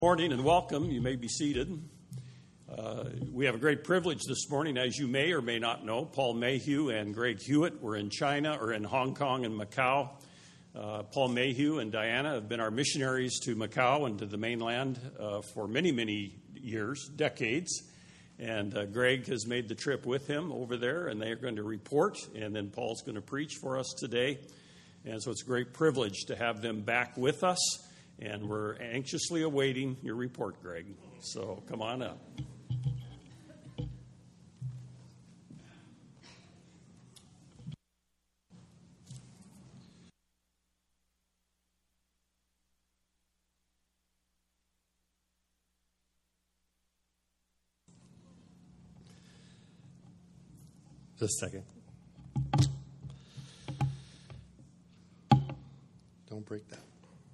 Morning and welcome. You may be seated. We have a great privilege this morning. As you may or may not know, Paul Mayhew and Greg Hewitt were in China or in Hong Kong and Macau. Paul Mayhew and Diana have been our missionaries to Macau and to the mainland for many, many years, decades. And Greg has made the trip with him over there, and they are going to report, and then Paul's going to preach for us today. And so it's a great privilege to have them back with us. And we're anxiously awaiting your report, Greg. So come on up. Just a second. Don't break that.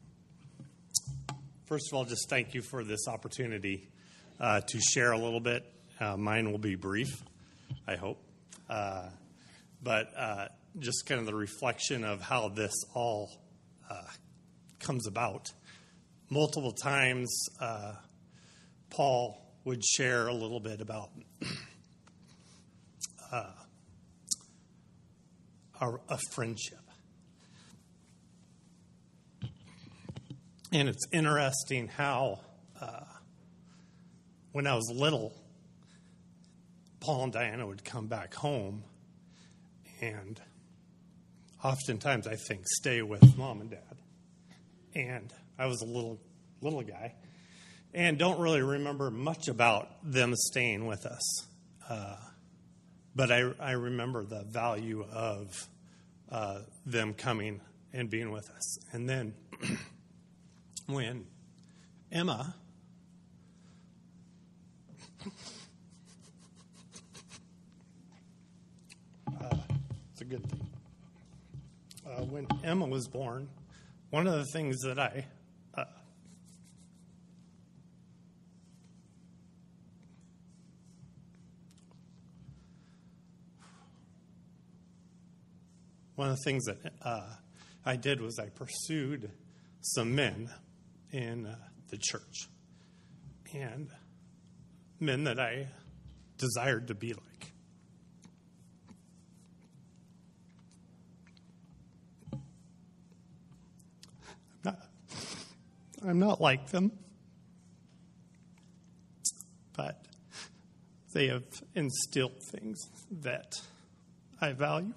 First of all, just thank you for this opportunity to share a little bit. Mine will be brief, I hope. But just kind of the reflection of how this all comes about. Multiple times, Paul would share a little bit about a friendship. And it's interesting how, when I was little, Paul and Diana would come back home and oftentimes, I think, stay with Mom and Dad. And I was a little guy and don't really remember much about them staying with us. But I remember the value of them coming and being with us. And then when Emma it's a good thing. When Emma was born, one of the things that I did was I pursued some men in the church, and men that I desired to be like. I'm not like them, but they have instilled things that I value.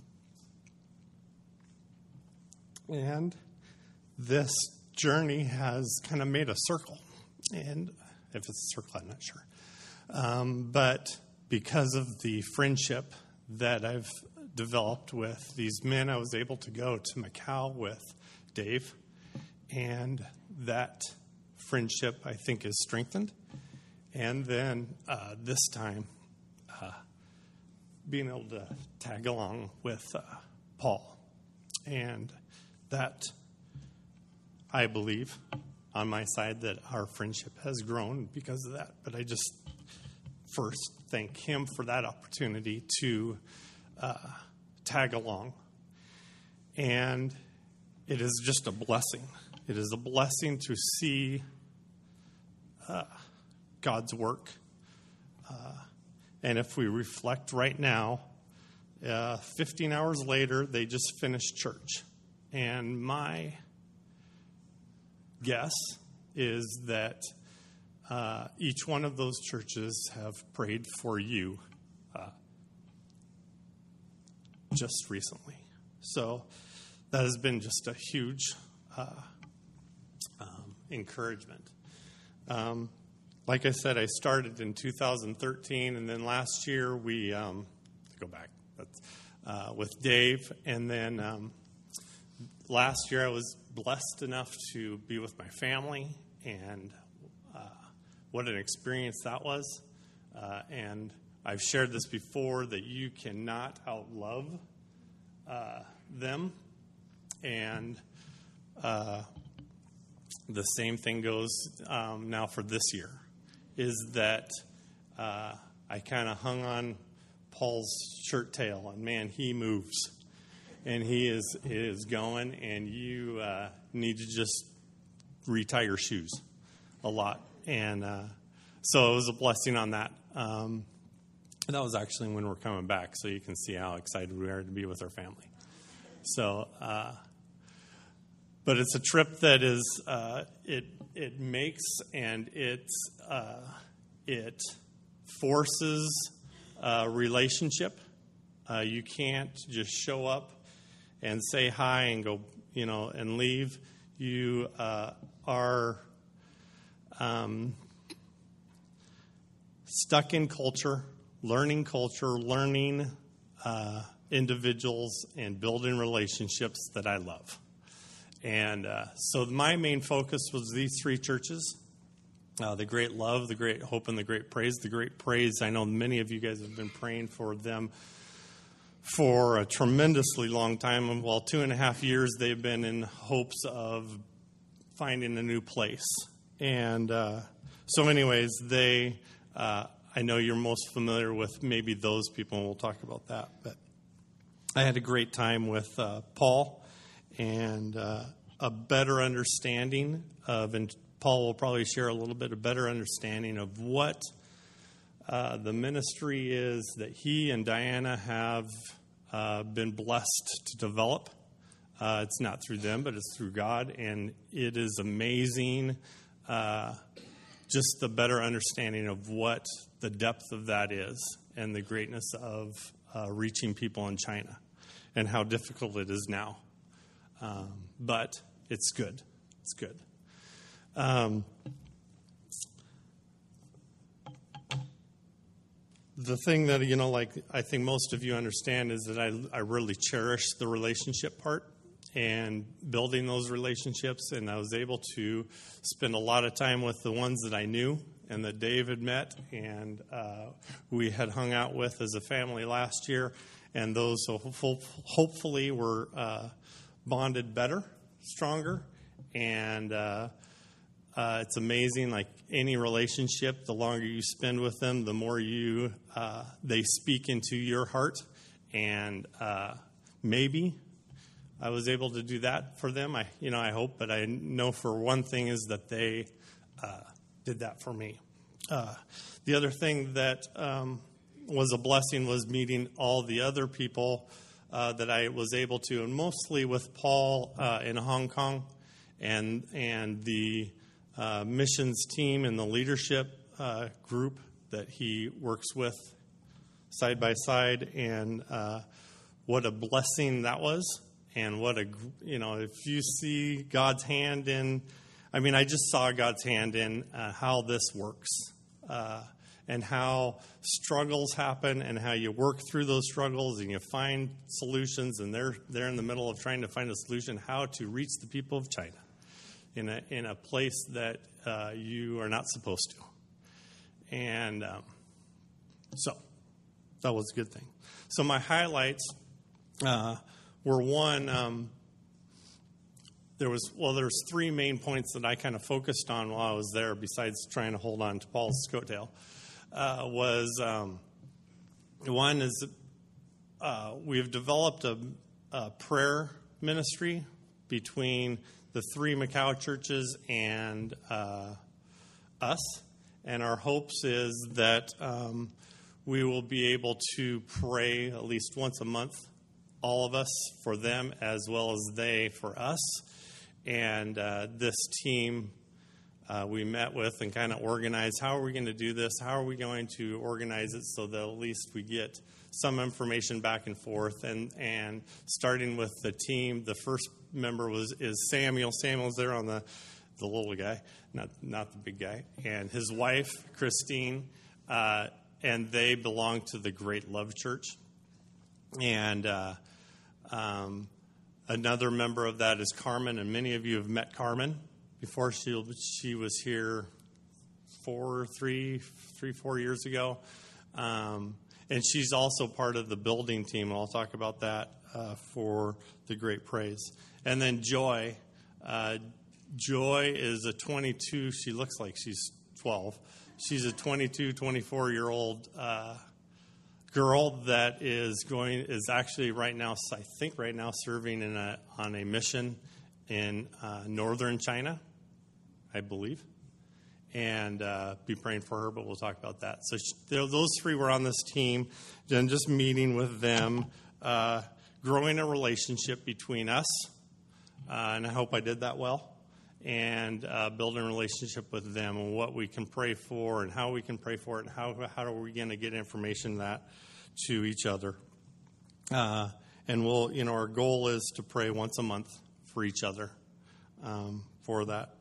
And this journey has kind of made a circle. And if it's a circle, I'm not sure. But because of the friendship that I've developed with these men, I was able to go to Macau with Dave. And that friendship, I think, is strengthened. And then this time, being able to tag along with Paul. And that, I believe, on my side, that our friendship has grown because of that. But I just first thank him for that opportunity to tag along. And it is just a blessing. It is a blessing to see God's work. And if we reflect right now, 15 hours later, they just finished church. And my guess is that each one of those churches have prayed for you just recently. So that has been just a huge encouragement. Like I said, I started in 2013, and then last year we go back with Dave, and then last year I was blessed enough to be with my family, and what an experience that was. And I've shared this before, that you cannot outlove them. And the same thing goes now for this year, is that I kind of hung on Paul's shirt tail, and man, he moves. And he is going, and you need to just retie your shoes. a lot. And so it was a blessing on that. That was actually when we're coming back, so you can see how excited we are to be with our family. So, but it's a trip that is, it makes and it forces a relationship. You can't just show up and say hi and go, and leave. You are stuck in culture, learning individuals, and building relationships that I love. And so my main focus was these three churches. The Great Love, the Great Hope, and the Great Praise. The Great Praise, I know many of you guys have been praying for them for a tremendously long time. Well, 2.5 years they've been in hopes of finding a new place. And so anyways, I know you're most familiar with maybe those people, and we'll talk about that. But I had a great time with Paul, and a better understanding of, and Paul will probably share a little bit of better understanding of what the ministry is that he and Diana have been blessed to develop. It's not through them, but it's through God, and it is amazing, just the better understanding of what the depth of that is and the greatness of reaching people in China and how difficult it is now. But it's good. It's good. The thing that, I think most of you understand is that I really cherish the relationship part and building those relationships. And I was able to spend a lot of time with the ones that I knew and that Dave had met and we had hung out with as a family last year. And those hopefully were bonded better, stronger. And it's amazing, like any relationship, the longer you spend with them, the more they speak into your heart. And maybe I was able to do that for them. I hope, but I know for one thing is that they did that for me. The other thing that was a blessing was meeting all the other people that I was able to, and mostly with Paul in Hong Kong, and the missions team and the leadership group that he works with side by side, and what a blessing that was, and what if you see God's hand in, I just saw God's hand in how this works, and how struggles happen, and how you work through those struggles, and you find solutions, and they're in the middle of trying to find a solution how to reach the people of China in a place that you are not supposed to. And so that was a good thing. So my highlights were one, there's three main points that I kind of focused on while I was there, besides trying to hold on to Paul's coattail. One is we've developed a prayer ministry between the three Macau churches and us. And our hopes is that we will be able to pray at least once a month, all of us for them as well as they for us. And this team we met with and kind of organized, how are we going to do this? How are we going to organize it so that at least we get some information back and forth? And starting with the team, the first member is Samuel. Samuel's there on the little guy, not the big guy, and his wife, Christine, and they belong to the Great Love Church. And another member of that is Carmen, and many of you have met Carmen before. She was here 4 years ago, and she's also part of the building team. I'll talk about that for the Great Praise. And then Joy. Joy is a 22. She looks like she's 12. She's a 22, 24-year-old girl that is actually right now serving on a mission in northern China, I believe. and be praying for her, but we'll talk about that. So those three were on this team, then just meeting with them, growing a relationship between us, and I hope I did that well, and building a relationship with them and what we can pray for and how we can pray for it and how are we going to get information that to each other. And we'll, our goal is to pray once a month for each other for that.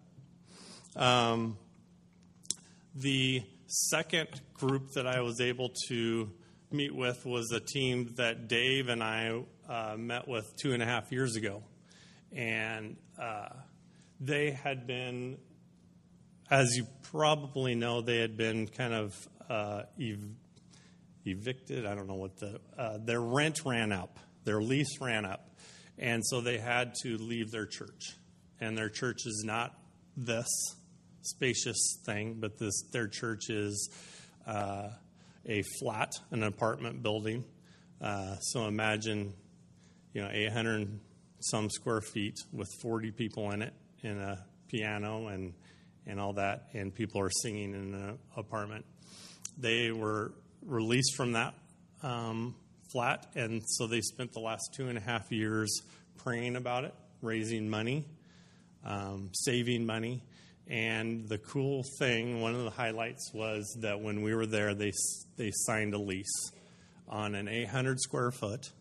The second group that I was able to meet with was a team that Dave and I met with 2.5 years ago. And they had been, as you probably know, they had been kind of evicted. I don't know what their rent ran up. Their lease ran up. And so they had to leave their church. And their church is not this spacious thing, but their church is a flat, an apartment building. So imagine, 800 some square feet with 40 people in it, and a piano and all that, and people are singing in an apartment. They were released from that flat, and so they spent the last 2.5 years praying about it, raising money, saving money. And the cool thing, one of the highlights was that when we were there, they signed a lease on an 800 square foot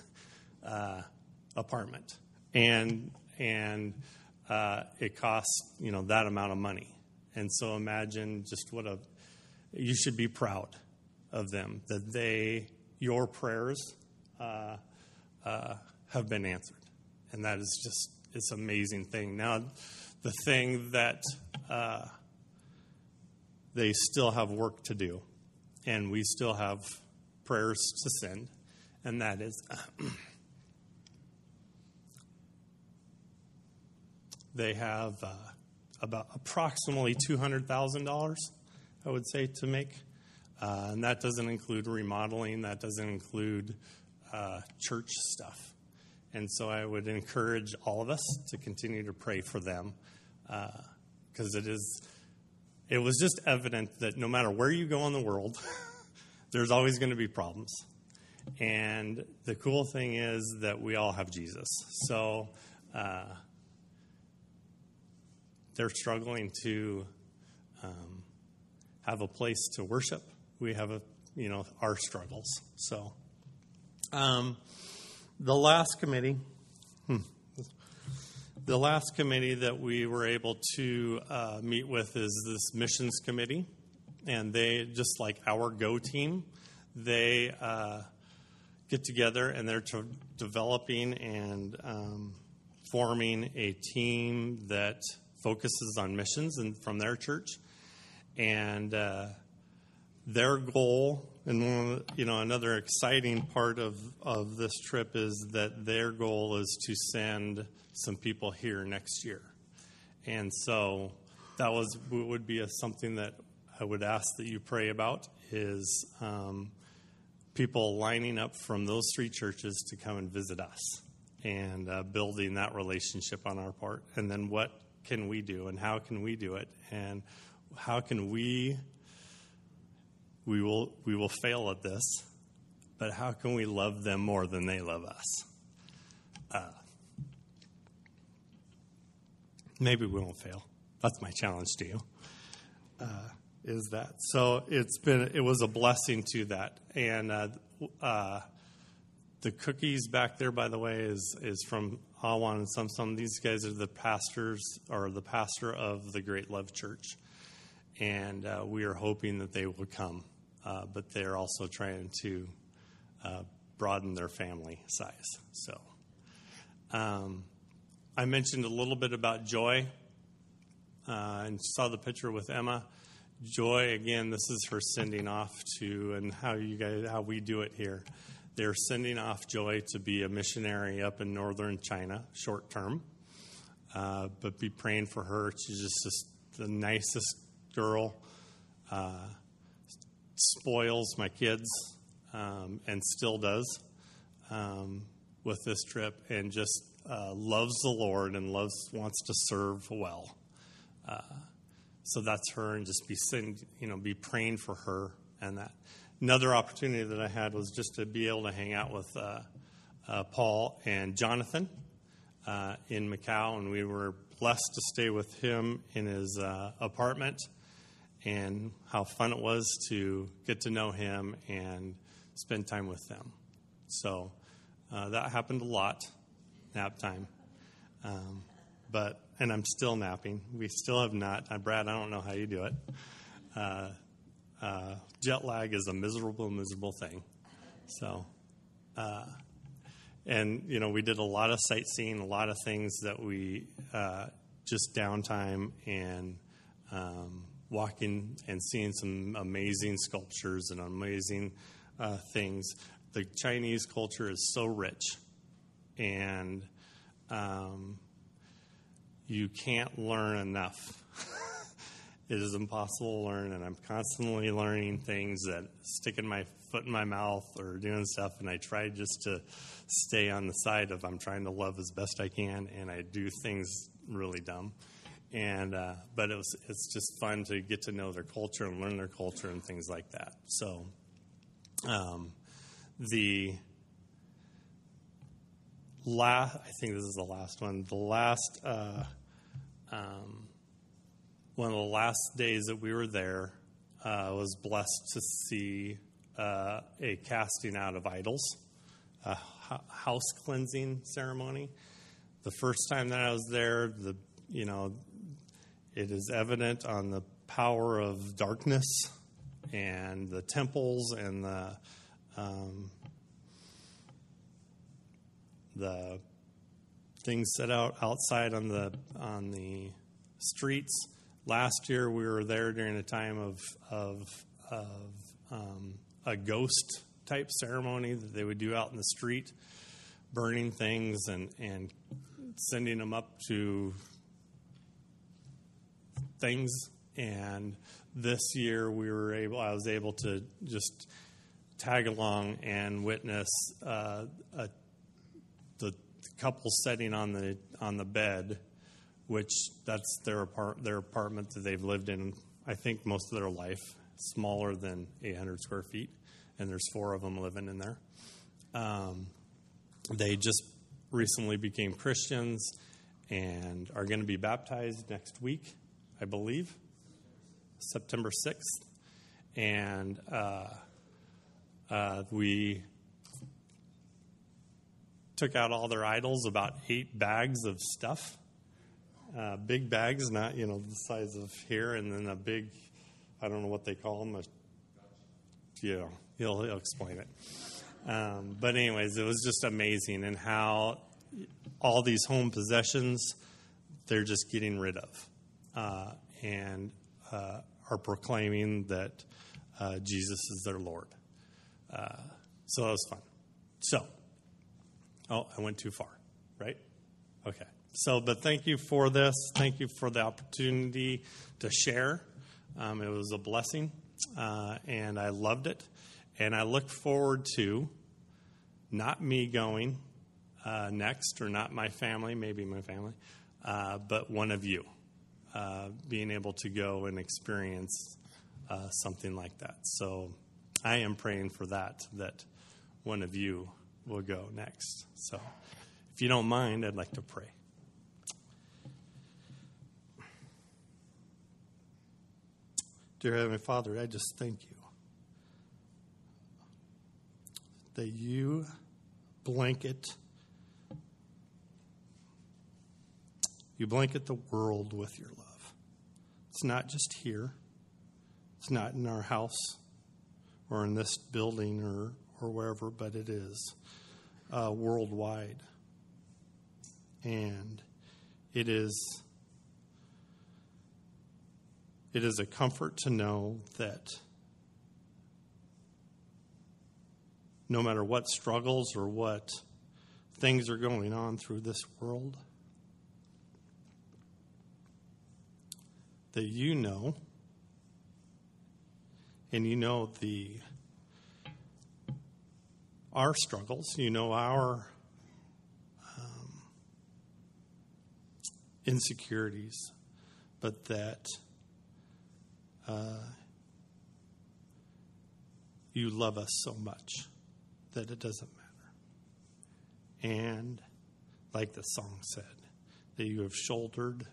apartment, and it costs that amount of money. And so imagine just you should be proud of them that your prayers have been answered, and that is just it's an amazing thing. Now, the thing that they still have work to do, and we still have prayers to send, and that is they have about approximately $200,000, I would say, to make. And that doesn't include remodeling. That doesn't include church stuff. And so I would encourage all of us to continue to pray for them, because it was just evident that no matter where you go in the world, there's always going to be problems. And the cool thing is that we all have Jesus. So they're struggling to have a place to worship. We have our struggles. So the last committee that we were able to meet with is this missions committee, and they, just like our Go team, they get together and they're developing and forming a team that focuses on missions and from their church, and their goal, and another exciting part of this trip is that their goal is to send some people here next year. And so that would be something that I would ask that you pray about, is people lining up from those three churches to come and visit us, and building that relationship on our part. And then what can we do, and how can we do it, and how can we will fail at this, but how can we love them more than they love us? Maybe we won't fail. That's my challenge to you. Is that so? It was a blessing to that, and the cookies back there, by the way, is from Awan and Samsung. These guys are the pastors, or the pastor of the Great Love Church, and we are hoping that they will come, but they're also trying to broaden their family size. So I mentioned a little bit about Joy, and saw the picture with Emma. Joy, again, this is her sending off to, and how we do it here. They're sending off Joy to be a missionary up in northern China, short term. But be praying for her. She's just the nicest girl. Spoils my kids, and still does with this trip, and just loves the Lord and wants to serve well. So that's her, and just be praying for her and that. Another opportunity that I had was just to be able to hang out with Paul and Jonathan in Macau, and we were blessed to stay with him in his apartment, and how fun it was to get to know him and spend time with them. So that happened a lot, nap time. And I'm still napping. We still have not. Brad, I don't know how you do it. Jet lag is a miserable, miserable thing. So, we did a lot of sightseeing, a lot of things that we just downtime and walking and seeing some amazing sculptures and amazing things. The Chinese culture is so rich, and you can't learn enough. It is impossible to learn, and I'm constantly learning things that sticking my foot in my mouth or doing stuff, and I try just to stay on the side of I'm trying to love as best I can, and I do things really dumb. And but it's just fun to get to know their culture and learn their culture and things like that. So I think this is the last one. The last one of the last days that we were there, was blessed to see a casting out of idols, a house cleansing ceremony. The first time that I was there, it is evident on the power of darkness and the temples and the things set out outside on the streets. Last year we were there during a time of a ghost type ceremony that they would do out in the street, burning things and sending them up to things. And this year I was able to just tag along and witness the couple sitting on the bed, which that's their apartment that they've lived in, I think, most of their life, smaller than 800 square feet, and there's 4 of them living in there. They just recently became Christians and are going to be baptized next week, I believe, September 6th. And we took out all their idols, about 8 bags of stuff. Big bags, not, the size of here, and then a big, I don't know what they call them. He'll explain it. But anyways, it was just amazing, and how all these home possessions, they're just getting rid of, and are proclaiming that Jesus is their Lord. So that was fun. So, I went too far, right? Okay. But thank you for this. Thank you for the opportunity to share. It was a blessing, and I loved it. And I look forward to not me going next, or not my family, maybe my family, but one of you being able to go and experience something like that. So I am praying for that one of you will go next. So if you don't mind, I'd like to pray. Dear Heavenly Father, I just thank you that you blanket the world with your love. It's not just here. It's not in our house or in this building or wherever, but it is worldwide. And it is a comfort to know that no matter what struggles or what things are going on through this world, that you know, and you know our struggles, you know our insecurities, but that you love us so much that it doesn't matter. And like the song said, that you have shouldered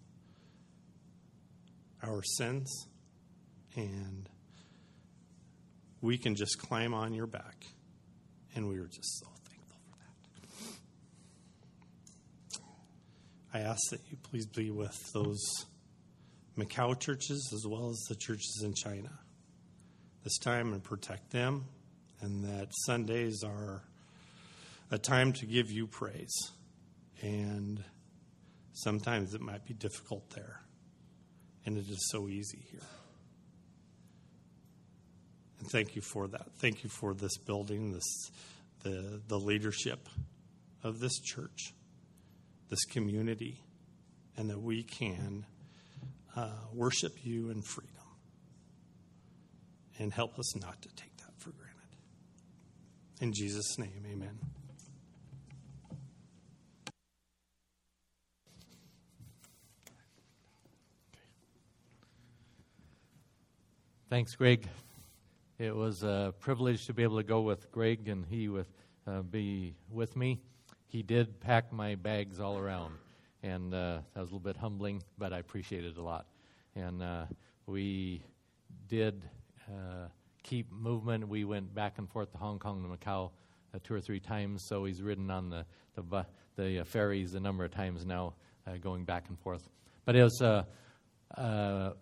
our sins, and we can just climb on your back. And we are just so thankful for that. I ask that you please be with those Macau churches as well as the churches in China this time, and protect them, and that Sundays are a time to give you praise. And sometimes it might be difficult there, and it is so easy here. And thank you for that. Thank you for this building, the leadership of this church, this community, and that we can worship you in freedom. And help us not to take that for granted. In Jesus' name, amen. Thanks, Greg. It was a privilege to be able to go with Greg and he be with me. He did pack my bags all around, and that was a little bit humbling, but I appreciate it a lot. And we did keep movement. We went back and forth to Hong Kong to Macau 2 or 3 times, so he's ridden on the ferries a number of times now, going back and forth. But it was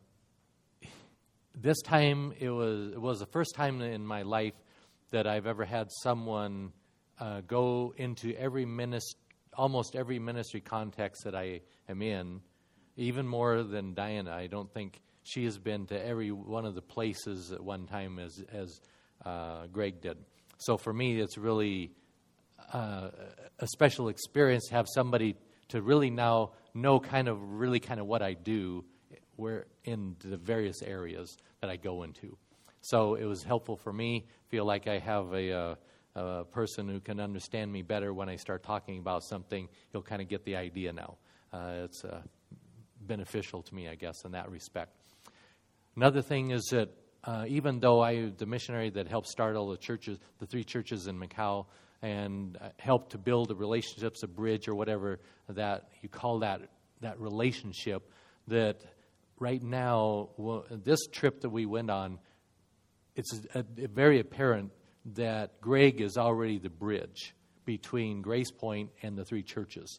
this time it was the first time in my life that I've ever had someone go into almost every ministry context that I am in, even more than Diana. I don't think she has been to every one of the places at one time as Greg did. So for me, it's really a special experience to have somebody to really now know kind of what I do where in the various areas that I go into. So it was helpful for me. Feel like I have a person who can understand me better when I start talking about something. He'll kind of get the idea now. It's beneficial to me, I guess, in that respect. Another thing is that even though I'm the missionary that helped start all the churches, the 3 churches in Macau, and helped to build the relationships, a bridge or whatever that you call that relationship, that right now, this trip that we went on, it's very apparent that Greg is already the bridge between Grace Point and the 3 churches.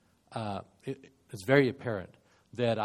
It's very apparent that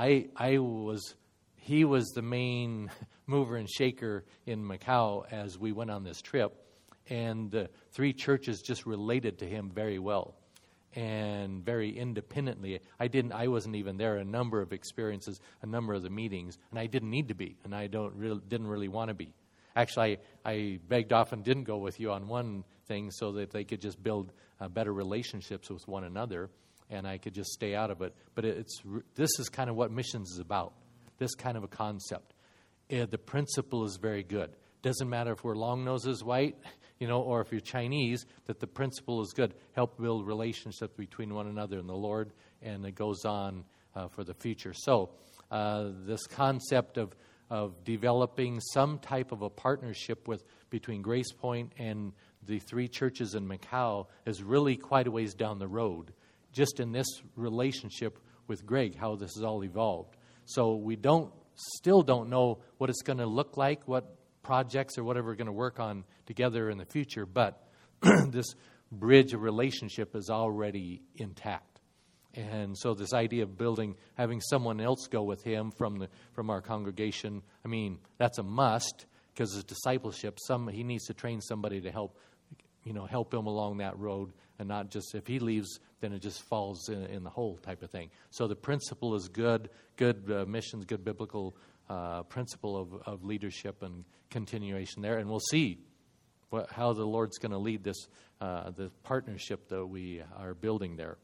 he was the main mover and shaker in Macau as we went on this trip, and the 3 churches just related to him very well and very independently. I wasn't even there a number of experiences, a number of the meetings, and I didn't need to be, and I didn't really want to be. Actually, I begged off and didn't go with you on one thing so that they could just build better relationships with one another, and I could just stay out of it. But this is kind of what missions is about, this kind of a concept. The principle is very good. Doesn't matter if we're long noses white, or if you're Chinese, that the principle is good. Help build relationships between one another and the Lord, and it goes on for the future. So this concept of developing some type of a partnership between Grace Point and the 3 churches in Macau is really quite a ways down the road, just in this relationship with Greg, how this has all evolved. So we still don't know what it's going to look like, what projects or whatever we're going to work on together in the future, but this bridge of relationship is already intact. And so this idea of having someone else go with him from our congregation, that's a must, because it's discipleship. He needs to train somebody to help him along that road, and not just if he leaves, then it just falls in the hole type of thing. So the principle is good missions, good biblical principle of leadership and continuation there, and we'll see how the Lord's going to lead this partnership that we are building there.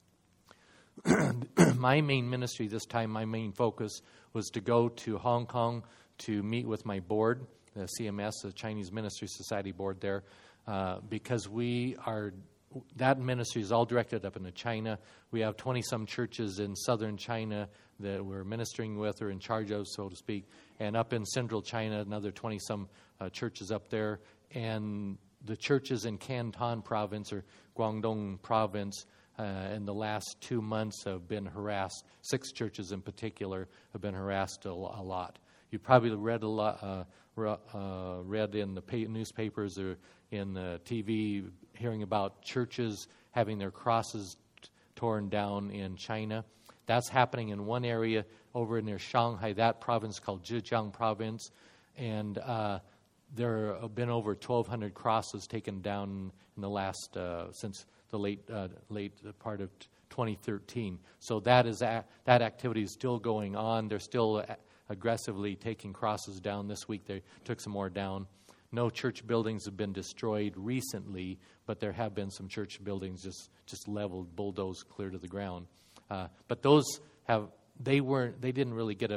My main ministry this time, my main focus was to go to Hong Kong to meet with my board, the CMS, the Chinese Ministry Society board there, because we are that ministry is all directed up into China. We have 20-some churches in southern China that we're ministering with or in charge of, so to speak. And up in central China, another 20-some churches up there. And the churches in Canton province or Guangdong province in the last 2 months have been harassed. 6 churches in particular have been harassed a lot. You probably read a lot, read in the newspapers or in the TV, hearing about churches having their crosses torn down in China. That's happening in one area over near Shanghai, that province called Zhejiang province, and there have been over 1,200 crosses taken down in the last since the late part of 2013. So that activity is still going on. They're still aggressively taking crosses down. This week they took some more down. No church buildings have been destroyed recently, but there have been some church buildings just leveled, bulldozed, clear to the ground. But those they didn't really get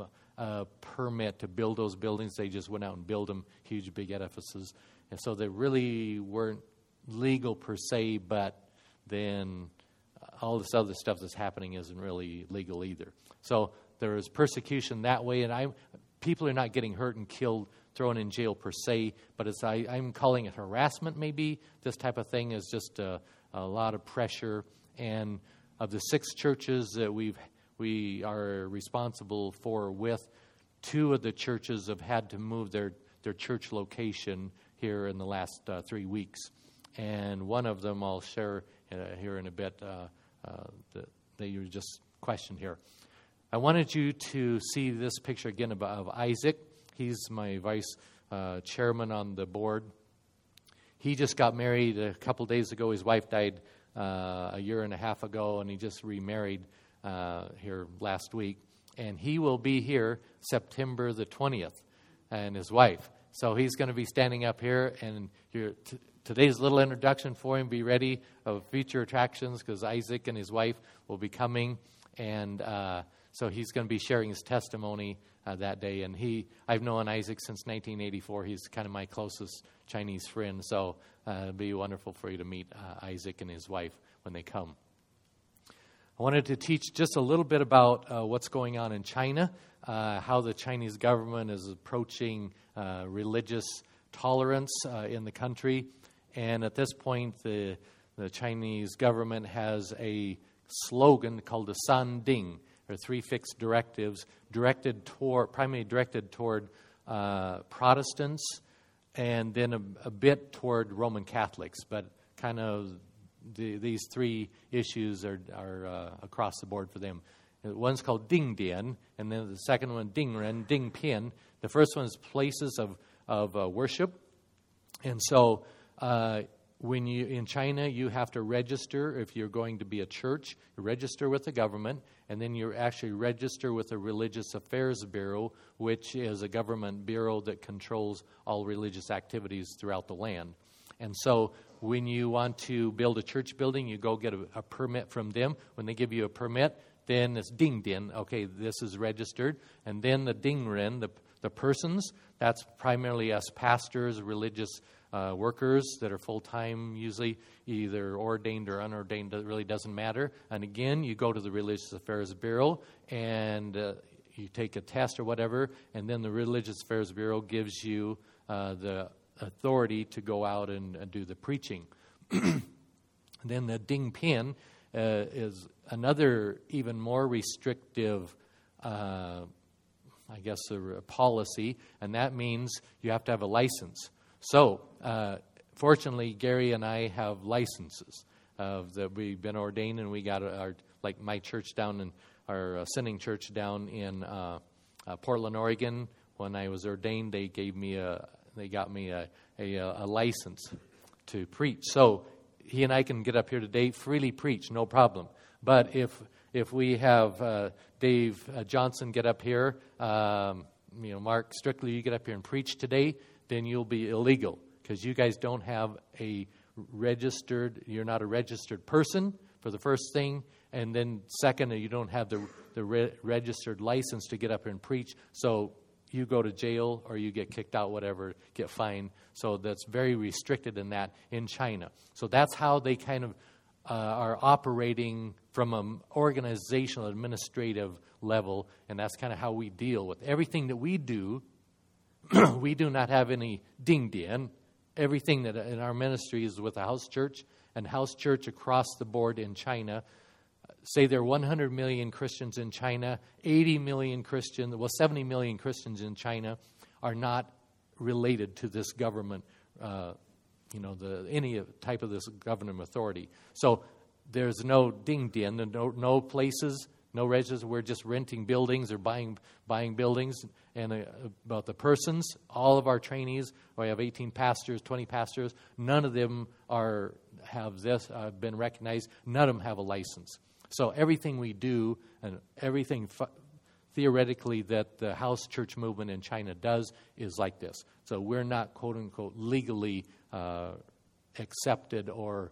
a permit to build those buildings. They just went out and built them, huge, big edifices. And so they really weren't legal per se, but then all this other stuff that's happening isn't really legal either. So there is persecution that way, and people are not getting hurt and killed, thrown in jail per se, but I'm calling it harassment maybe. This type of thing is just a lot of pressure. And of the 6 churches that we are responsible for with, 2 of the churches have had to move their church location here in the last 3 weeks. And one of them I'll share here in a bit that you just questioned here. I wanted you to see this picture again of Isaac. He's my vice chairman on the board. He just got married a couple days ago. His wife died a year and a half ago, and he just remarried here last week. And he will be here September the 20th, and his wife. So he's going to be standing up here, and today's little introduction for him. Be ready of future attractions because Isaac and his wife will be coming, and so he's going to be sharing his testimony that day. And I've known Isaac since 1984. He's kind of my closest Chinese friend. So it'll be wonderful for you to meet Isaac and his wife when they come. I wanted to teach just a little bit about what's going on in China, how the Chinese government is approaching religious tolerance in the country. And at this point, the Chinese government has a slogan called the San Ding, or 3 fixed directives, primarily directed toward Protestants, and then a bit toward Roman Catholics. But kind of these 3 issues are across the board for them. One's called Ding Dian, and then the second one Ding Ren, Ding Pian. The first one is places of worship, and so. When in China, you have to register if you're going to be a church. You register with the government, and then you actually register with the Religious Affairs Bureau, which is a government bureau that controls all religious activities throughout the land. And so when you want to build a church building, you go get a permit from them. When they give you a permit, then it's Ding Dian. Okay, this is registered. And then the Ding Ren, the persons, that's primarily us pastors, religious workers that are full-time, usually either ordained or unordained. It really doesn't matter. And again, you go to the Religious Affairs Bureau and you take a test or whatever, and then the Religious Affairs Bureau gives you the authority to go out and do the preaching. Then the Ding Pian is another even more restrictive policy, and that means you have to have a license. So, fortunately, Gary and I have licenses. We've been ordained, and we got like my church down in our Sinning Church down in Portland, Oregon. When I was ordained, they got me a license to preach. So he and I can get up here today, freely preach, no problem. But if we have Dave Johnson get up here, Mark Strictly, you get up here and preach today, then you'll be illegal because you guys don't have you're not a registered person for the first thing, and then second, you don't have the registered license to get up here and preach. So you go to jail or you get kicked out, whatever, get fined. So that's very restricted in that in China. So that's how they kind of are operating from an organizational, administrative level, and that's kind of how we deal with everything that we do. We do not have any ding-dian. Everything that in our ministry is with the house church, and house church across the board in China. Say there are 100 million Christians in China, 80 million Christians, 70 million Christians in China are not related to this government, any type of this government authority. So there's no ding-dian, no places, no registers. We're just renting buildings or buying buildings. And about the persons, all of our trainees, we have 18 pastors, 20 pastors. None of them have been recognized. None of them have a license. So everything we do and everything theoretically that the house church movement in China does is like this. So we're not, quote unquote, legally accepted, or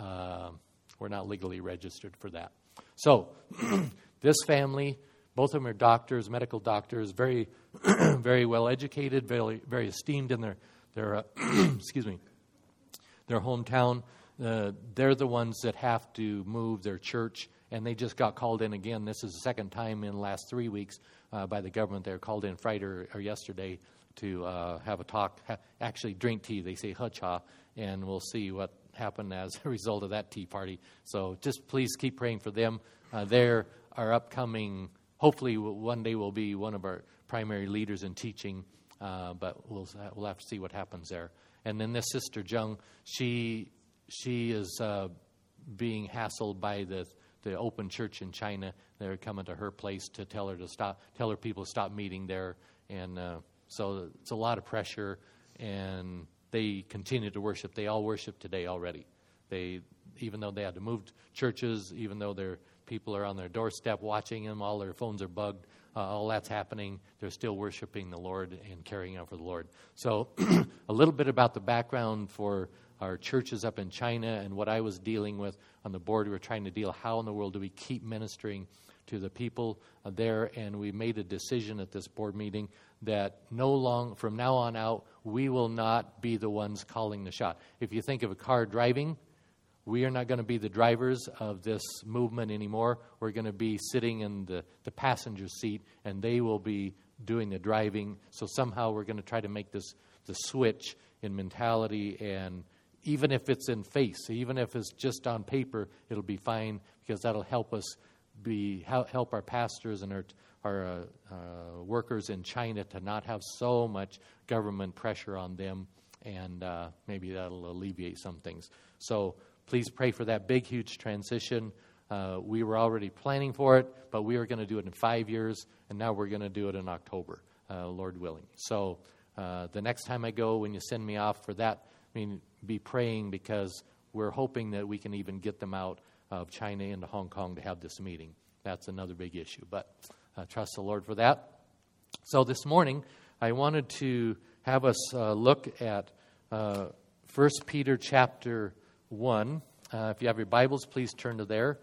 we're not legally registered for that. So this family, both of them are doctors, medical doctors, very, very well educated, very, very esteemed in their excuse me, their hometown. They're the ones that have to move their church, and they just got called in again. This is the second time in the last 3 weeks by the government. They were called in Friday or yesterday to have a talk, actually drink tea. They say cha, and we'll see what happened as a result of that tea party. So just please keep praying for them. They're our upcoming, hopefully one day will be one of our primary leaders in teaching, but we'll have to see what happens there. And then this sister Jung, she is being hassled by the open church in China. They're coming to her place to tell her people to stop meeting there, and so it's a lot of pressure. And they continue to worship. They all worship today already. Even though they had to move churches, even though their people are on their doorstep watching them, all their phones are bugged, all that's happening, they're still worshiping the Lord and carrying out for the Lord. So a little bit about the background for our churches up in China and what I was dealing with on the board. We were trying to deal, how in the world do we keep ministering to the people there? And we made a decision at this board meeting that from now on out, we will not be the ones calling the shot. If you think of a car driving, we are not going to be the drivers of this movement anymore. We're going to be sitting in the passenger seat, and they will be doing the driving. So somehow we're going to try to make the switch in mentality, and even if it's in face, even if it's just on paper, it'll be fine, because that'll help us help our pastors and our workers in China to not have so much government pressure on them, and maybe that'll alleviate some things. So please pray for that big, huge transition. We were already planning for it, but we were going to do it in 5 years, and now we're going to do it in October, Lord willing. So the next time I go, when you send me off for that, be praying, because we're hoping that we can even get them out of China into Hong Kong to have this meeting. That's another big issue, but trust the Lord for that. So this morning, I wanted to have us look at 1 Peter chapter 1. If you have your Bibles, please turn to there.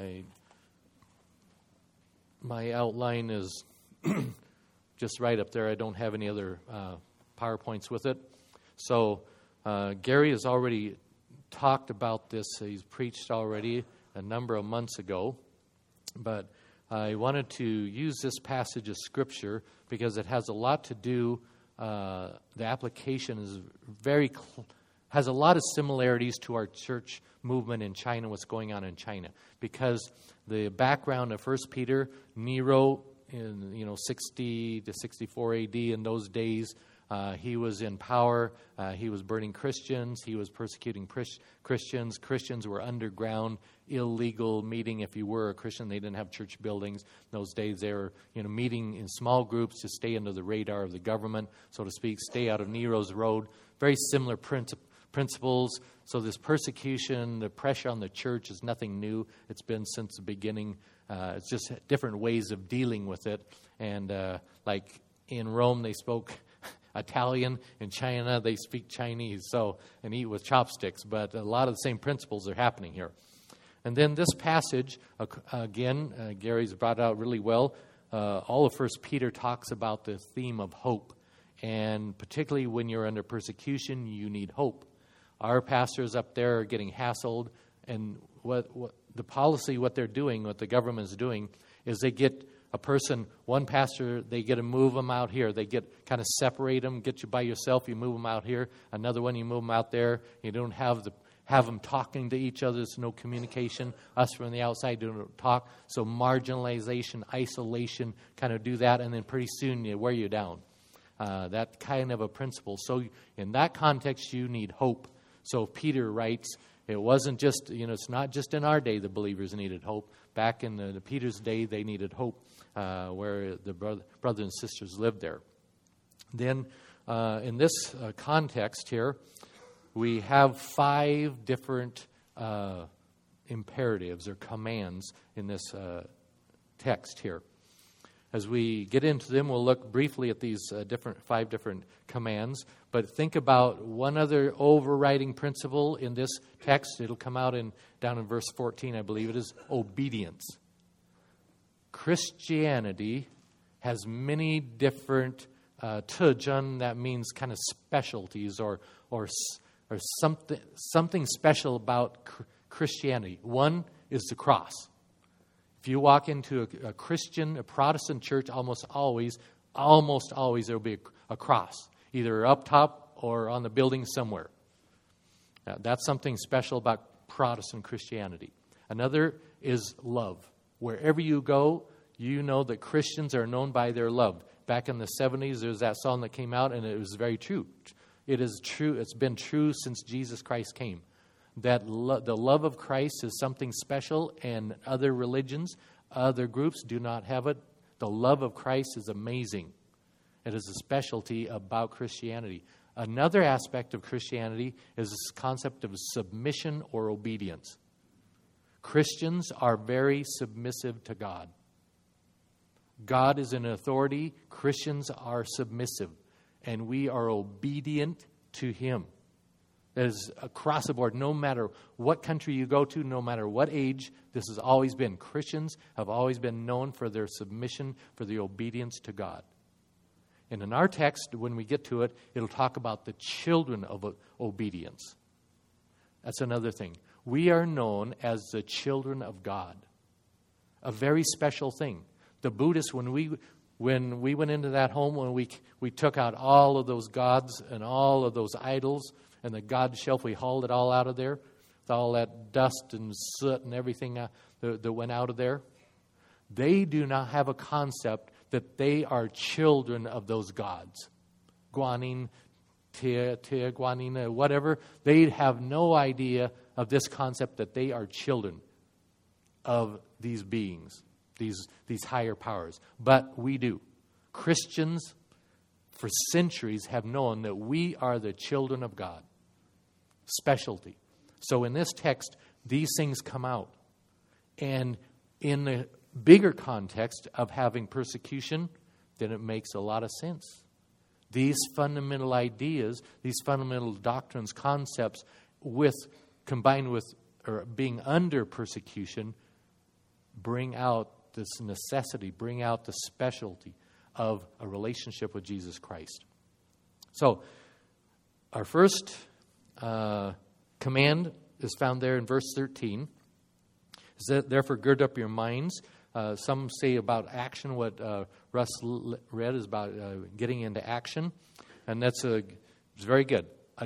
My outline is just right up there. I don't have any other PowerPoints with it. So Gary has already talked about this. He's preached already a number of months ago. But I wanted to use this passage of Scripture because it has a lot to do, the application is has a lot of similarities to our church movement in China, what's going on in China. Because the background of 1 Peter, Nero, in 60 to 64 AD, in those days, he was in power. He was burning Christians. He was persecuting Christians. Christians were underground, illegal meeting. If you were a Christian, they didn't have church buildings. In those days, they were meeting in small groups to stay under the radar of the government, so to speak, stay out of Nero's road. Very similar principles. So this persecution, the pressure on the church is nothing new. It's been since the beginning. It's just different ways of dealing with it. And like in Rome, they spoke Italian. In China, they speak Chinese, and eat with chopsticks. But a lot of the same principles are happening here. And then this passage, again, Gary's brought out really well. all of 1 Peter talks about the theme of hope. And particularly when you're under persecution, you need hope. Our pastors up there are getting hassled, and what the policy, what they're doing, what the government is doing, is they get a person, one pastor, they get to move them out here. They get kind of separate them, get you by yourself, you move them out here. Another one, you move them out there. You don't have them talking to each other. There's no communication. Us from the outside don't talk. So marginalization, isolation, kind of do that, and then pretty soon you wear you down. That kind of a principle. So in that context, you need hope. So Peter writes, it wasn't just, it's not just in our day the believers needed hope. Back in the Peter's day, they needed hope where the brothers and sisters lived there. Then in this context here, we have 5 different imperatives or commands in this text here. As we get into them, we'll look briefly at these 5 different commands. But think about one other overriding principle in this text. It'll come out down in verse 14, I believe it is, obedience. Christianity has many different tujan, that means kind of specialties or something special about Christianity. One is the cross. If you walk into a Christian, a Protestant church, almost always there will be a cross, either up top or on the building somewhere. That's something special about Protestant Christianity. Another is love. Wherever you go, you know that Christians are known by their love. Back in the 70s, there was that song that came out, and it was very true. It is true. It's been true since Jesus Christ came. That the love of Christ is something special, and other religions, other groups do not have it. The love of Christ is amazing. It is a specialty about Christianity. Another aspect of Christianity is this concept of submission or obedience. Christians are very submissive to God. God is an authority. Christians are submissive, and we are obedient to Him. That is across the board. No matter what country you go to, no matter what age, this has always been. Christians have always been known for their submission, for the obedience to God. And in our text, when we get to it, it'll talk about the children of obedience. That's another thing. We are known as the children of God. A very special thing. The Buddhists, when we went into that home, when we took out all of those gods and all of those idols, and the God shelf, we hauled it all out of there, with all that dust and soot and everything that went out of there. They do not have a concept that they are children of those gods. Guanyin, Tia, Guanyin, whatever. They have no idea of this concept that they are children of these beings, these higher powers. But we do. Christians, for centuries, have known that we are the children of God. Specialty. So in this text, these things come out. And in the bigger context of having persecution, then it makes a lot of sense. These fundamental ideas, these fundamental doctrines, concepts, combined with or being under persecution, bring out this necessity, bring out the specialty of a relationship with Jesus Christ. So, our first command is found there in verse 13. Is that, therefore, gird up your minds. Some say about action. What Russ read is about getting into action, and it's very good.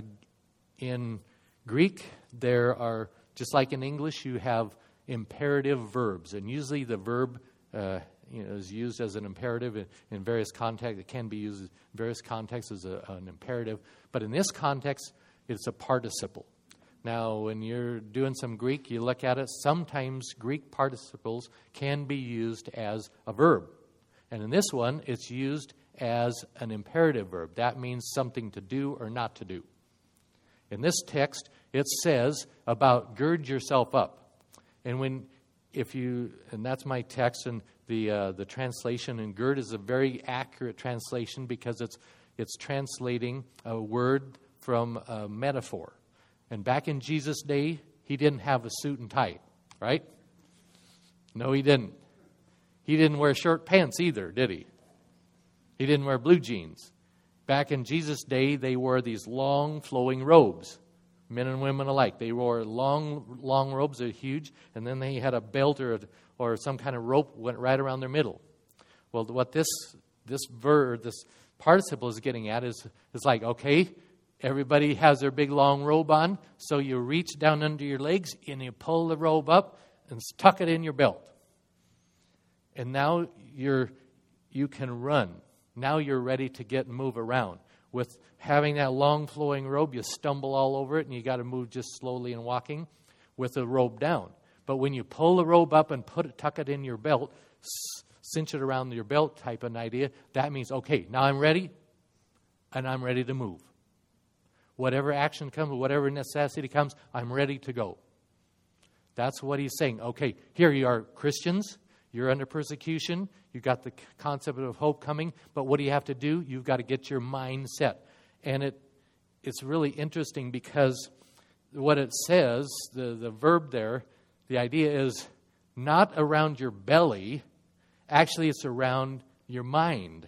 In Greek, there are, just like in English, you have imperative verbs, and usually the verb is used as an imperative in various contexts. It can be used in various contexts as an imperative, but in this context, it's a participle. Now, when you're doing some Greek, you look at it, sometimes Greek participles can be used as a verb. And in this one, it's used as an imperative verb. That means something to do or not to do. In this text, it says about gird yourself up. And and that's my text, and the translation, and gird is a very accurate translation because it's translating a word from a metaphor. And back in Jesus' day, he didn't have a suit and tie, right? No, he didn't. He didn't wear short pants either, did he? He didn't wear blue jeans. Back in Jesus' day, they wore these long, flowing robes, men and women alike. They wore long robes, they're huge, and then they had a belt or some kind of rope went right around their middle. Well, what this participle is getting at is like, okay, everybody has their big long robe on, so you reach down under your legs and you pull the robe up and tuck it in your belt. And now you can run. Now you're ready to get and move around. With having that long flowing robe, you stumble all over it and you got to move just slowly and walking with the robe down. But when you pull the robe up and tuck it in your belt, cinch it around your belt type of an idea, that means, okay, now I'm ready and I'm ready to move. Whatever action comes, whatever necessity comes, I'm ready to go. That's what he's saying. Okay, here you are, Christians. You're under persecution. You've got the concept of hope coming. But what do you have to do? You've got to get your mind set. And it's really interesting because what it says, the verb there, the idea is not around your belly. Actually, it's around your mind.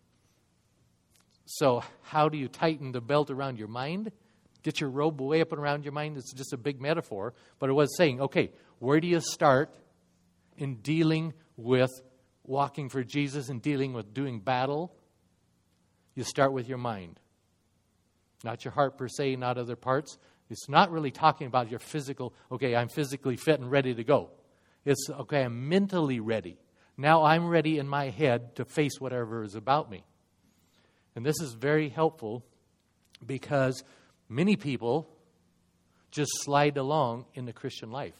So how do you tighten the belt around your mind? Get your robe way up and around your mind. It's just a big metaphor. But it was saying, okay, where do you start in dealing with walking for Jesus and dealing with doing battle? You start with your mind. Not your heart per se, not other parts. It's not really talking about your physical, okay, I'm physically fit and ready to go. It's, okay, I'm mentally ready. Now I'm ready in my head to face whatever is about me. And this is very helpful because many people just slide along in the Christian life.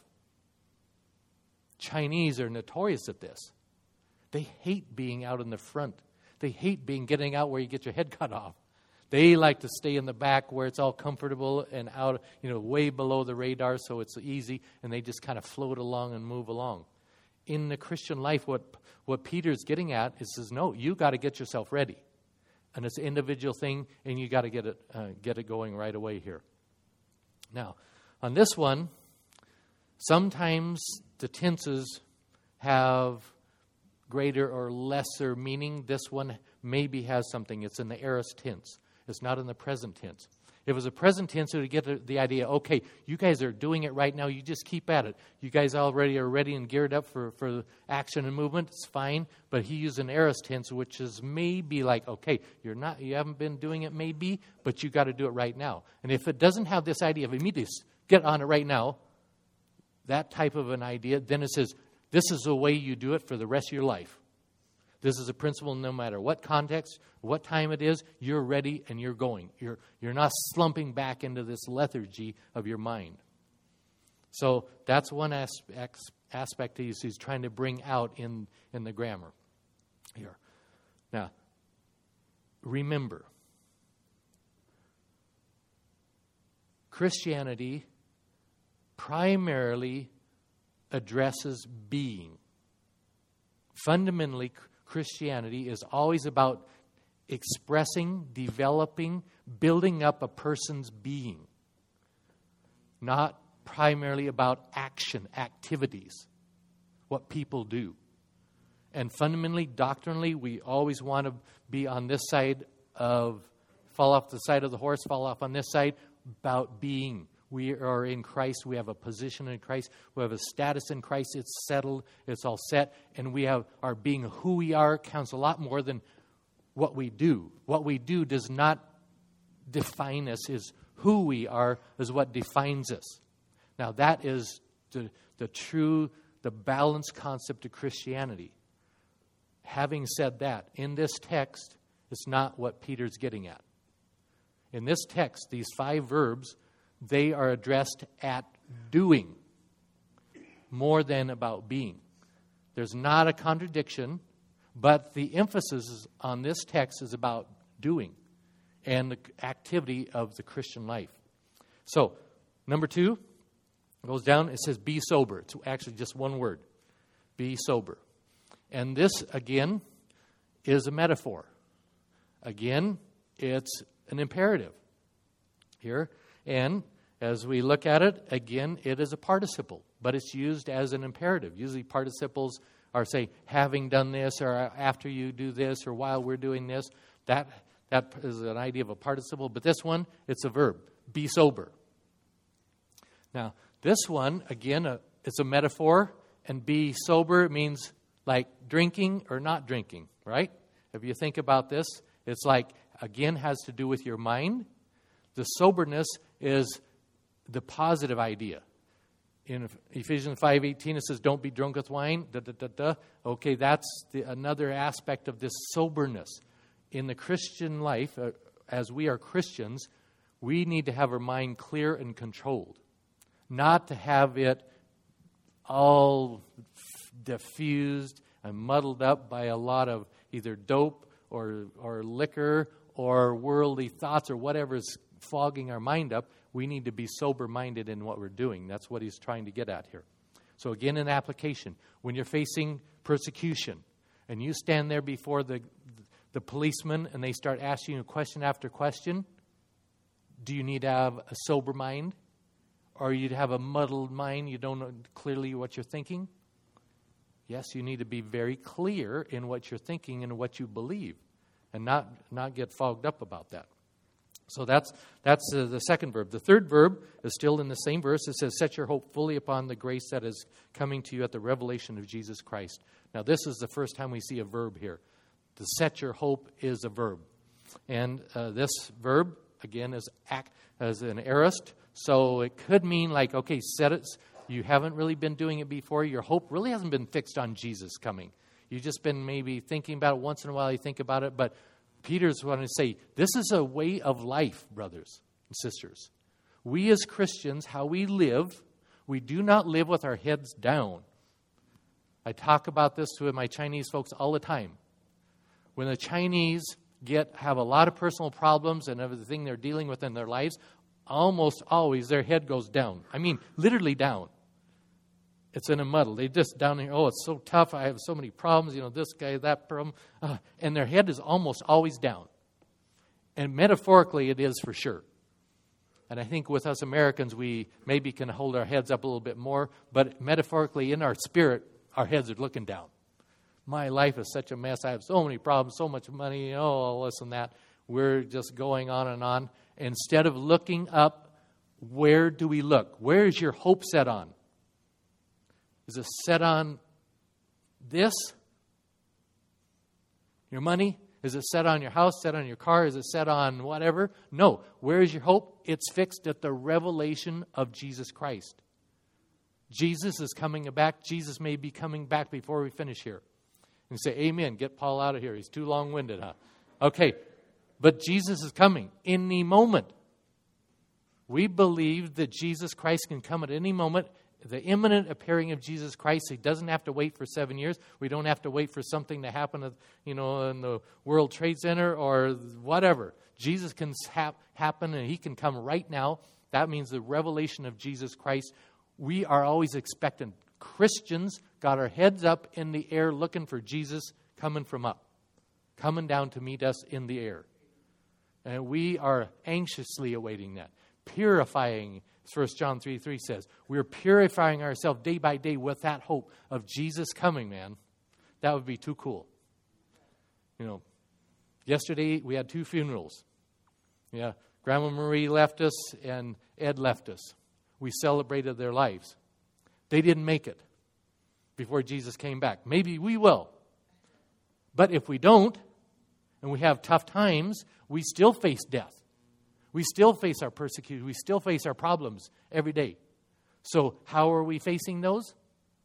Chinese are notorious at this. They hate being out in the front. They hate getting out where you get your head cut off. They like to stay in the back where it's all comfortable and out, way below the radar so it's easy, and they just kind of float along and move along. In the Christian life, what Peter's getting at is says, no, you got to get yourself ready. And it's an individual thing, and you got to get it going right away here. Now, on this one, sometimes the tenses have greater or lesser meaning. This one maybe has something. It's in the aorist tense. It's not in the present tense. If it was a present tense, it would get the idea, okay, you guys are doing it right now. You just keep at it. You guys already are ready and geared up for action and movement. It's fine. But he used an aorist tense, which is maybe like, okay, you haven't been doing it maybe, but you got to do it right now. And if it doesn't have this idea of immediate, get on it right now, that type of an idea, then it says, this is the way you do it for the rest of your life. This is a principle no matter what context, what time it is, you're ready and you're going. You're not slumping back into this lethargy of your mind. So that's one aspect he's trying to bring out in the grammar here. Now, remember, Christianity primarily addresses being. Fundamentally, Christianity is always about expressing, developing, building up a person's being. Not primarily about action, activities, what people do. And fundamentally, doctrinally, we always want to be on this side of, fall off the side of the horse, fall off on this side, about being. We are in Christ. We have a position in Christ. We have a status in Christ. It's settled. It's all set. And we have our being who we are counts a lot more than what we do. What we do does not define us. Is who we are is what defines us. Now that is the true, the balanced concept of Christianity. Having said that, in this text, it's not what Peter's getting at. In this text, these 5 verbs, they are addressed at doing more than about being. There's not a contradiction, but the emphasis on this text is about doing and the activity of the Christian life. So, number 2 goes down, it says be sober. It's actually just one word. Be sober. And this, again, is a metaphor. Again, it's an imperative here. And as we look at it, again, it is a participle, but it's used as an imperative. Usually participles are saying, having done this, or after you do this, or while we're doing this. That is an idea of a participle. But this one, it's a verb. Be sober. Now, this one, again, it's a metaphor. And be sober means like drinking or not drinking, right? If you think about this, it's like, again, has to do with your mind. The soberness is the positive idea. In Ephesians 5:18, it says, don't be drunk with wine. Okay, that's another aspect of this soberness. In the Christian life, as we are Christians, we need to have our mind clear and controlled. Not to have it all diffused and muddled up by a lot of either dope or liquor or worldly thoughts or whatever is fogging our mind up. We need to be sober-minded in what we're doing. That's what he's trying to get at here. So again, an application. When you're facing persecution and you stand there before the policeman and they start asking you question after question, do you need to have a sober mind? Or you have a muddled mind, you don't know clearly what you're thinking? Yes, you need to be very clear in what you're thinking and what you believe and not get fogged up about that. So that's the second verb. The third verb is still in the same verse. It says, set your hope fully upon the grace that is coming to you at the revelation of Jesus Christ. Now, this is the first time we see a verb here. To set your hope is a verb. And this verb, again, is as an aorist. So it could mean like, okay, set it. You haven't really been doing it before. Your hope really hasn't been fixed on Jesus coming. You've just been maybe thinking about it once in a while. You think about it, but Peter's wanting to say, this is a way of life, brothers and sisters. We as Christians, how we live, we do not live with our heads down. I talk about this to my Chinese folks all the time. When the Chinese have a lot of personal problems and everything they're dealing with in their lives, almost always their head goes down. I mean, literally down. It's in a muddle. They just down here, oh, it's so tough. I have so many problems. This guy, that problem. And their head is almost always down. And metaphorically, it is for sure. And I think with us Americans, we maybe can hold our heads up a little bit more. But metaphorically, in our spirit, our heads are looking down. My life is such a mess. I have so many problems, so much money, all this and that. We're just going on and on. Instead of looking up, where do we look? Where is your hope set on? Is it set on this? Your money? Is it set on your house, set on your car? Is it set on whatever? No. Where is your hope? It's fixed at the revelation of Jesus Christ. Jesus is coming back. Jesus may be coming back before we finish here. And say, amen, get Paul out of here. He's too long-winded, huh? Okay, but Jesus is coming any moment. We believe that Jesus Christ can come at any moment. The imminent appearing of Jesus Christ, he doesn't have to wait for 7 years. We don't have to wait for something to happen, in the World Trade Center or whatever. Jesus can happen and he can come right now. That means the revelation of Jesus Christ. We are always expectant. Christians got our heads up in the air looking for Jesus coming from up, coming down to meet us in the air. And we are anxiously awaiting that. Purifying, as 1 John 3:3 says, we're purifying ourselves day by day with that hope of Jesus coming, man. That would be too cool. Yesterday we had 2 funerals. Yeah, Grandma Marie left us and Ed left us. We celebrated their lives. They didn't make it before Jesus came back. Maybe we will. But if we don't, and we have tough times, we still face death. We still face our persecution. We still face our problems every day. So how are we facing those?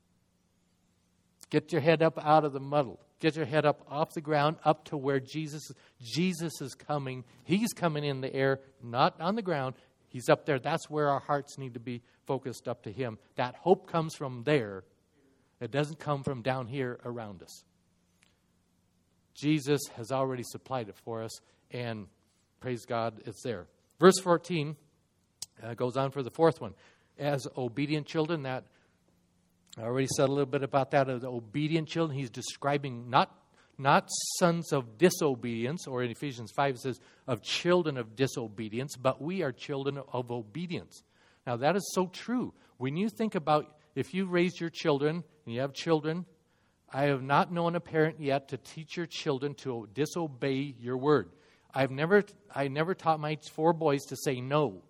Get your head up out of the muddle. Get your head up off the ground, up to where Jesus is coming. He's coming in the air, not on the ground. He's up there. That's where our hearts need to be focused up to him. That hope comes from there. It doesn't come from down here around us. Jesus has already supplied it for us, and praise God, it's there. Verse 14 goes on for the fourth one. As obedient children, that I already said a little bit about that. As obedient children, he's describing not sons of disobedience, or in Ephesians 5 it says of children of disobedience, but we are children of obedience. Now that is so true. When you think about if you raised your children, and you have children, I have not known a parent yet to teach your children to disobey your word. I never taught my 4 boys to say no.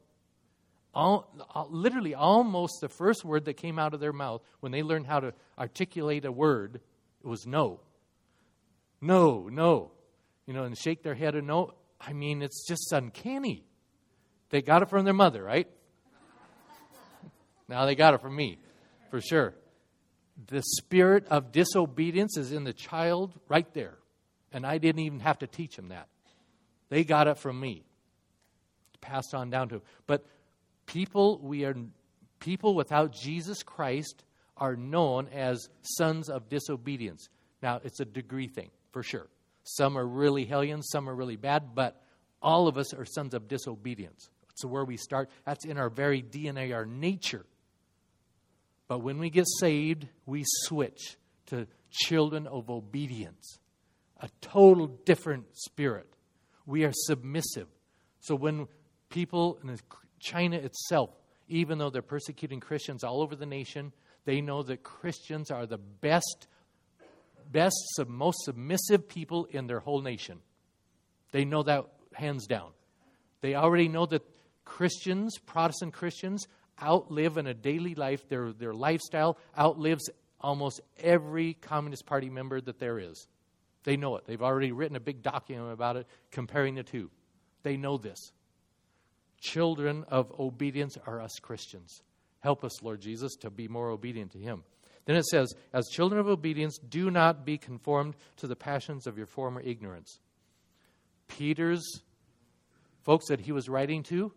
Literally, almost the first word that came out of their mouth when they learned how to articulate a word, it was no. No, no. And shake their head or no. I mean, it's just uncanny. They got it from their mother, right? Now they got it from me, for sure. The spirit of disobedience is in the child right there. And I didn't even have to teach them that. They got it from me. Passed on down to them. But people without Jesus Christ are known as sons of disobedience. Now, it's a degree thing, for sure. Some are really hellions, some are really bad, but all of us are sons of disobedience. That's where we start. That's in our very DNA, our nature. But when we get saved, we switch to children of obedience. A total different spirit. We are submissive. So when people in China itself, even though they're persecuting Christians all over the nation, they know that Christians are the best, most submissive people in their whole nation. They know that hands down. They already know that Christians, Protestant Christians, outlive in a daily life, their lifestyle outlives almost every Communist Party member that there is. They know it. They've already written a big document about it, comparing the two. They know this. Children of obedience are us Christians. Help us, Lord Jesus, to be more obedient to Him. Then it says, as children of obedience, do not be conformed to the passions of your former ignorance. Peter's folks that he was writing to,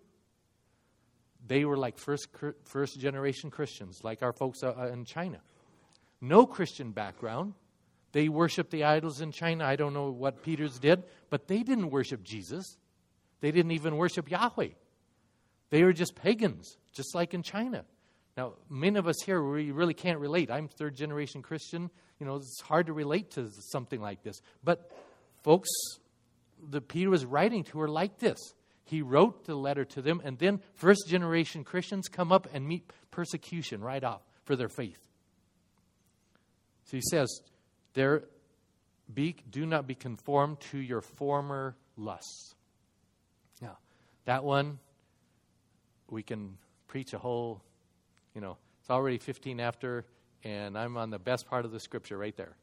they were like first generation Christians, like our folks in China. No Christian background. They worshiped the idols in China. I don't know what Peter's did, but they didn't worship Jesus. They didn't even worship Yahweh. They were just pagans, just like in China. Now, many of us here, we really can't relate. I'm 3rd generation Christian. It's hard to relate to something like this. But folks that Peter was writing to were like this. He wrote the letter to them, and then first generation Christians come up and meet persecution right off for their faith. So he says, do not be conformed to your former lusts. Now, that one, we can preach a whole, it's already 15 after, and I'm on the best part of the scripture right there.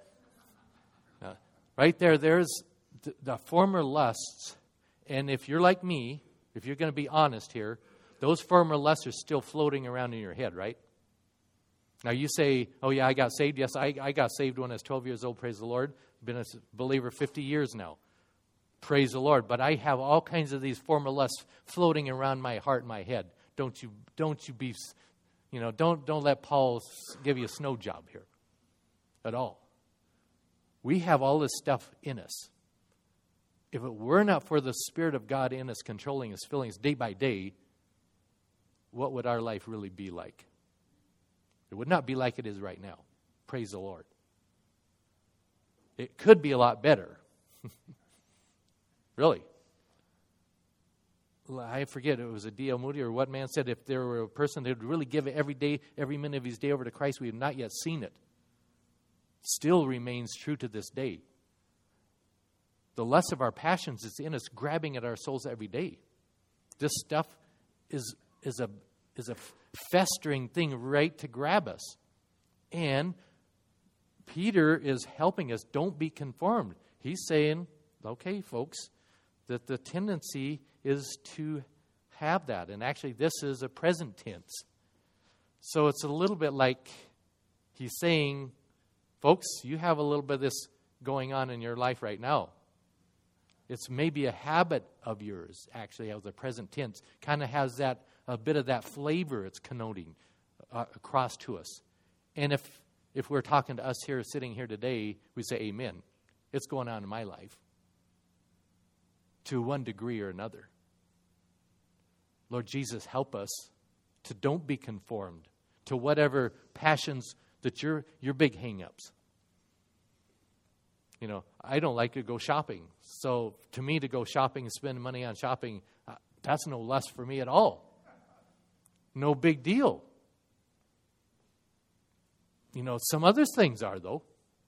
Right there, there's the former lusts. And if you're like me, if you're going to be honest here, those former lusts are still floating around in your head, right? Now you say, oh yeah, I got saved. Yes, I got saved when I was 12 years old, praise the Lord. Been a believer 50 years now. Praise the Lord. But I have all kinds of these former lusts floating around my heart and my head. Don't you be, don't let Paul give you a snow job here at all. We have all this stuff in us. If it were not for the Spirit of God in us controlling us, filling us day by day, what would our life really be like? It would not be like it is right now. Praise the Lord. It could be a lot better. Really. I forget, it was a D.L. Moody or what man said, if there were a person that would really give every day, every minute of his day over to Christ, we have not yet seen it. Still remains true to this day. The lust of our passions is in us, grabbing at our souls every day. This stuff is a festering thing right to grab us. And Peter is helping us, don't be conformed. He's saying, okay, folks, that the tendency is to have that. And actually, this is a present tense. So it's a little bit like he's saying, folks, you have a little bit of this going on in your life right now. It's maybe a habit of yours, actually, as a present tense. Kind of has that a bit of that flavor it's connoting across to us. And if we're talking to us here, sitting here today, we say, amen. It's going on in my life to one degree or another. Lord Jesus, help us to don't be conformed to whatever passions that your big hang-ups. I don't like to go shopping. So to me, to go shopping and spend money on shopping, that's no lust for me at all. No big deal. Some other things are, though.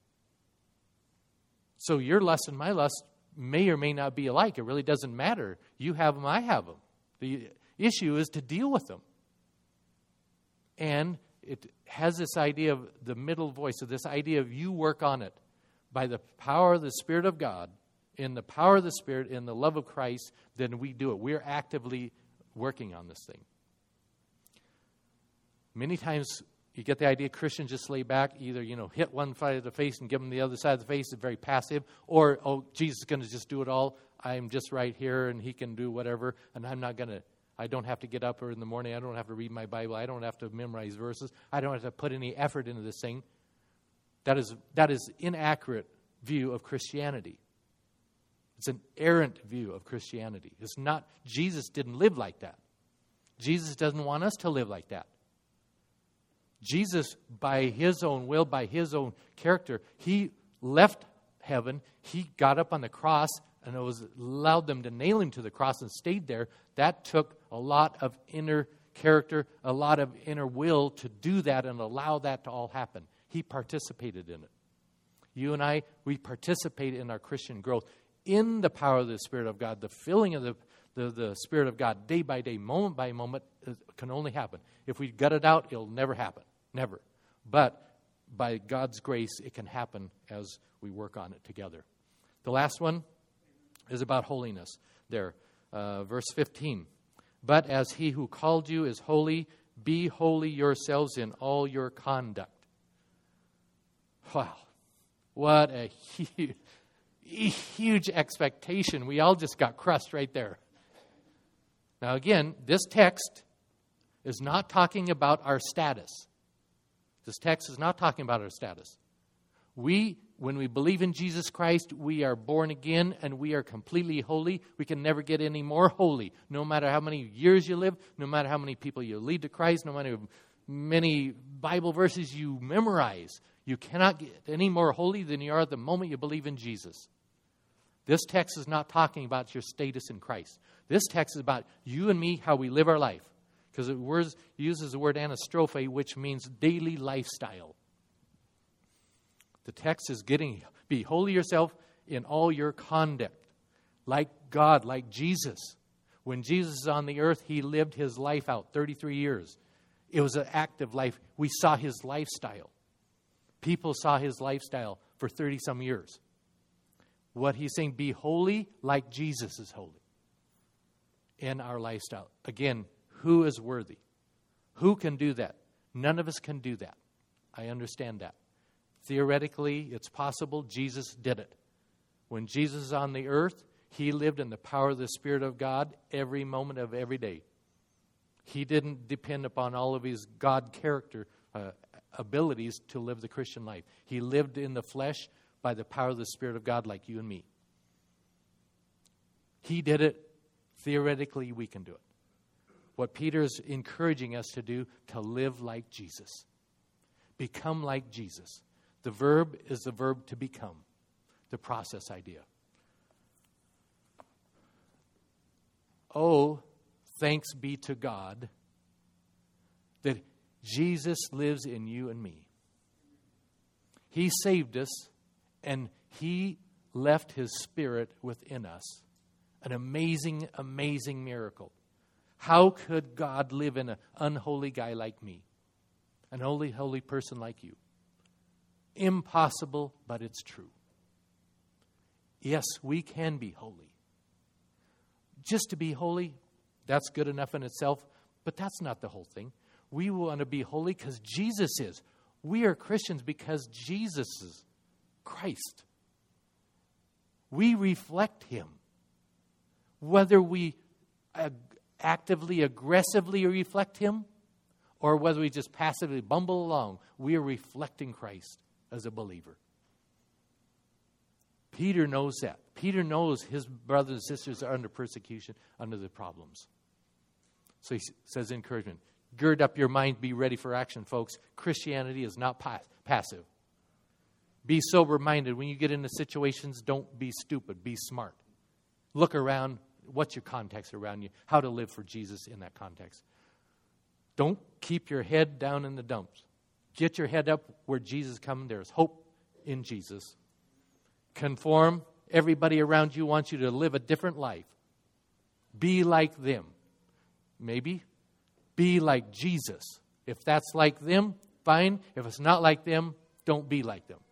So your lust and my lust may or may not be alike. It really doesn't matter. You have them, I have them. The issue is to deal with them. And it has this idea of the middle voice, of this idea of you work on it by the power of the Spirit of God, in the power of the Spirit, in the love of Christ, then we do it. We're actively working on this thing. Many times you get the idea Christians just lay back, either, hit one side of the face and give them the other side of the face. It's very passive. Or, Jesus is going to just do it all. I'm just right here and he can do whatever. And I don't have to get up in the morning. I don't have to read my Bible. I don't have to memorize verses. I don't have to put any effort into this thing. That is inaccurate view of Christianity. It's an errant view of Christianity. It's not, Jesus didn't live like that. Jesus doesn't want us to live like that. Jesus, by his own will, by his own character, he left heaven. He got up on the cross and allowed them to nail him to the cross and stayed there. That took a lot of inner character, a lot of inner will to do that and allow that to all happen. He participated in it. You and I, we participate in our Christian growth in the power of the Spirit of God. The filling of the Spirit of God day by day, moment by moment, can only happen. If we gut it out, it'll never happen. Never. But by God's grace, it can happen as we work on it together. The last one is about holiness. There, verse 15. But as he who called you is holy, be holy yourselves in all your conduct. Wow. What a huge expectation. We all just got crushed right there. Now again, this text is not talking about our status. This text is not talking about our status. When we believe in Jesus Christ, we are born again and we are completely holy. We can never get any more holy. No matter how many years you live, no matter how many people you lead to Christ, no matter how many Bible verses you memorize, you cannot get any more holy than you are at the moment you believe in Jesus. This text is not talking about your status in Christ. This text is about you and me, how we live our life. Because it uses the word anastrophe, which means daily lifestyle. The text is be holy yourself in all your conduct. Like God, like Jesus. When Jesus is on the earth, he lived his life out 33 years. It was an active life. We saw his lifestyle. People saw his lifestyle for 30-some years. What he's saying, be holy like Jesus is holy in our lifestyle. Again, who is worthy? Who can do that? None of us can do that. I understand that. Theoretically, it's possible. Jesus did it. When Jesus is on the earth, he lived in the power of the Spirit of God every moment of every day. He didn't depend upon all of his God character abilities to live the Christian life. He lived in the flesh by the power of the Spirit of God like you and me. He did it. Theoretically, we can do it. What Peter is encouraging us to do, to live like Jesus. Become like Jesus. The verb is the verb to become. The process idea. Oh, thanks be to God that Jesus lives in you and me. He saved us and he left his Spirit within us. An amazing, amazing miracle. How could God live in an unholy guy like me? An holy person like you? Impossible, but it's true. Yes, we can be holy. Just to be holy, that's good enough in itself, but that's not the whole thing. We want to be holy because Jesus is. We are Christians because Jesus is Christ. We reflect him. Whether we actively, aggressively reflect him, or whether we just passively bumble along, we are reflecting Christ as a believer. Peter knows that. Peter knows his brothers and sisters are under persecution, under the problems. So he says encouragement. Gird up your mind, be ready for action, folks. Christianity is not passive. Be sober-minded. When you get into situations, don't be stupid. Be smart. Look around. What's your context around you? How to live for Jesus in that context. Don't keep your head down in the dumps. Get your head up where Jesus comes. There's hope in Jesus. conform. Everybody around you wants you to live a different life. Be like them. Maybe be like Jesus. If that's like them, fine. If it's not like them, don't be like them.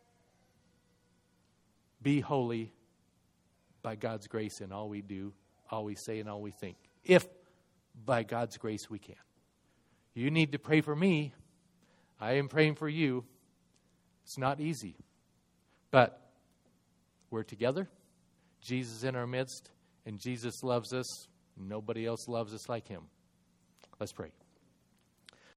Be holy by God's grace in all we do, all we say, and all we think. If by God's grace we can. You need to pray for me. I am praying for you. It's not easy. But we're together. Jesus is in our midst. And Jesus loves us. Nobody else loves us like him. Let's pray.